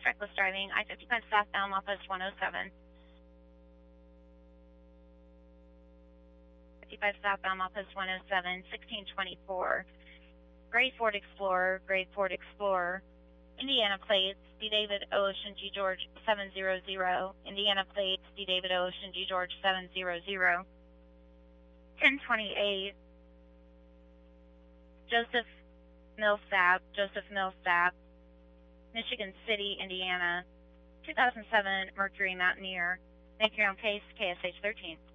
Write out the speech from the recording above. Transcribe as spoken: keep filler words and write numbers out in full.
reckless driving, I fifty-five southbound, mile post one oh seven. fifty-five southbound, mile post one oh seven, sixteen twenty-four. Gray Ford Explorer, Gray Ford Explorer. Indiana plates, D. David O. Ocean G. George seven hundred. Indiana plates, D. David O. Ocean G. George seven hundred. ten twenty-eight. Joseph Millsap, Joseph Millsap. Michigan City, Indiana. two thousand seven Mercury Mountaineer. Make your own case, K S H thirteen.